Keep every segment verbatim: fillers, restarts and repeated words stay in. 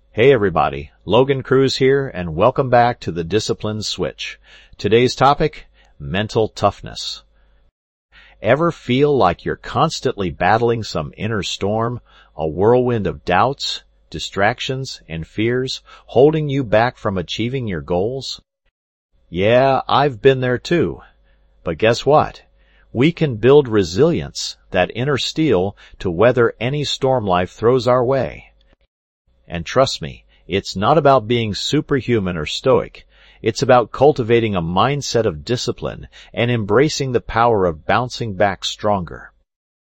Hey everybody, Logan Cruz here, and welcome back to the Discipline Switch. Today's topic, mental toughness. Ever feel like you're constantly battling some inner storm, a whirlwind of doubts, distractions, and fears, holding you back from achieving your goals? Yeah, I've been there too. But guess what? We can build resilience, that inner steel, to weather any storm life throws our way. And trust me, it's not about being superhuman or stoic. It's about cultivating a mindset of discipline and embracing the power of bouncing back stronger.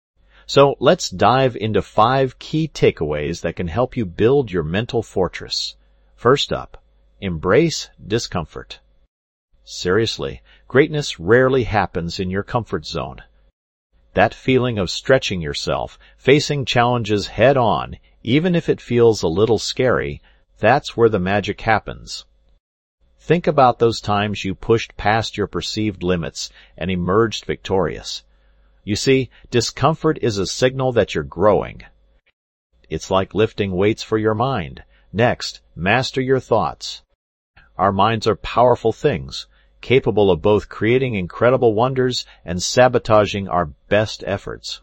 So let's dive into five key takeaways that can help you build your mental fortress. First up, embrace discomfort. Seriously, greatness rarely happens in your comfort zone. That feeling of stretching yourself, facing challenges head on, even if it feels a little scary, that's where the magic happens. Think about those times you pushed past your perceived limits and emerged victorious. You see, discomfort is a signal that you're growing. It's like lifting weights for your mind. Next, master your thoughts. Our minds are powerful things, capable of both creating incredible wonders and sabotaging our best efforts.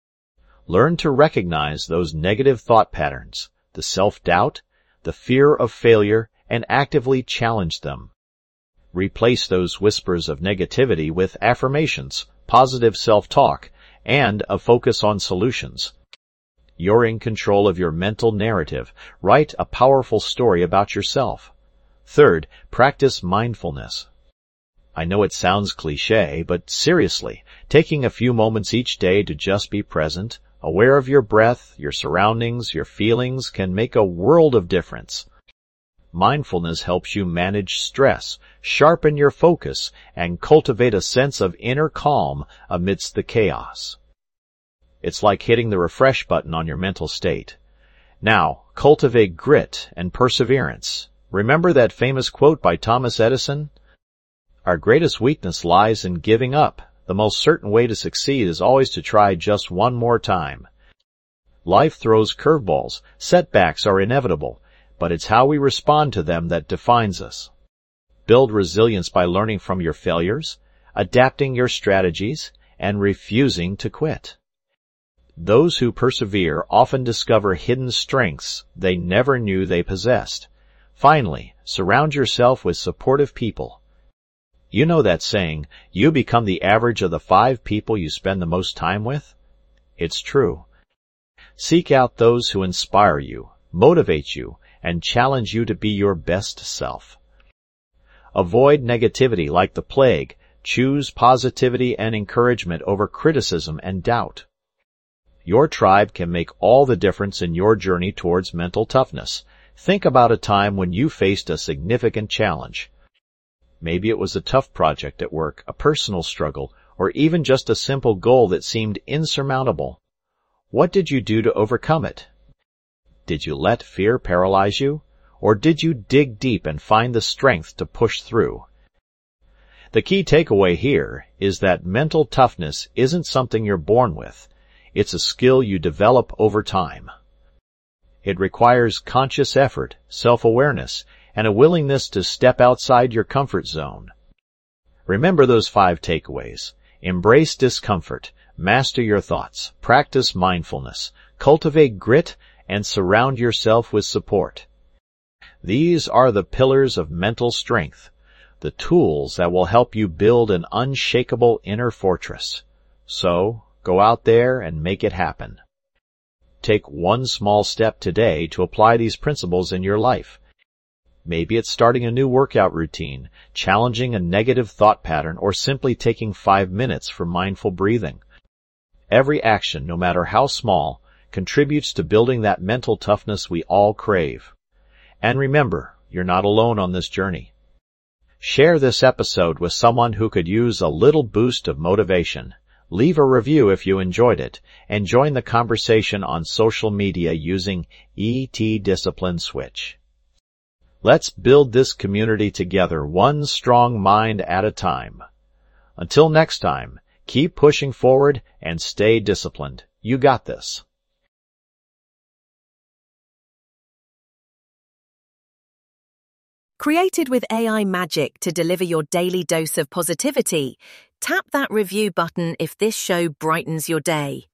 Learn to recognize those negative thought patterns, the self-doubt, the fear of failure, and actively challenge them. Replace those whispers of negativity with affirmations, positive self-talk, and a focus on solutions. You're in control of your mental narrative. Write a powerful story about yourself. Third, practice mindfulness. I know it sounds cliché, but seriously, taking a few moments each day to just be present, aware of your breath, your surroundings, your feelings can make a world of difference. Mindfulness helps you manage stress, sharpen your focus, and cultivate a sense of inner calm amidst the chaos. It's like hitting the refresh button on your mental state. Now, cultivate grit and perseverance. Remember that famous quote by Thomas Edison? Our greatest weakness lies in giving up. The most certain way to succeed is always to try just one more time. Life throws curveballs. Setbacks are inevitable, but it's how we respond to them that defines us. Build resilience by learning from your failures, adapting your strategies, and refusing to quit. Those who persevere often discover hidden strengths they never knew they possessed. Finally, surround yourself with supportive people. You know that saying, you become the average of the five people you spend the most time with? It's true. Seek out those who inspire you, motivate you, and challenge you to be your best self. Avoid negativity like the plague. Choose positivity and encouragement over criticism and doubt. Your tribe can make all the difference in your journey towards mental toughness. Think about a time when you faced a significant challenge. Maybe it was a tough project at work, a personal struggle, or even just a simple goal that seemed insurmountable. What did you do to overcome it? Did you let fear paralyze you? Or did you dig deep and find the strength to push through? The key takeaway here is that mental toughness isn't something you're born with. It's a skill you develop over time. It requires conscious effort, self-awareness, and a willingness to step outside your comfort zone. Remember those five takeaways. Embrace discomfort, master your thoughts, practice mindfulness, cultivate grit, and surround yourself with support. These are the pillars of mental strength, the tools that will help you build an unshakable inner fortress. So, go out there and make it happen. Take one small step today to apply these principles in your life. Maybe it's starting a new workout routine, challenging a negative thought pattern, or simply taking five minutes for mindful breathing. Every action, no matter how small, contributes to building that mental toughness we all crave. And remember, you're not alone on this journey. Share this episode with someone who could use a little boost of motivation. Leave a review if you enjoyed it, and join the conversation on social media using E T Discipline Switch. Let's build this community together, one strong mind at a time. Until next time, keep pushing forward and stay disciplined. You got this. Created with A I magic to deliver your daily dose of positivity, tap that review button if this show brightens your day.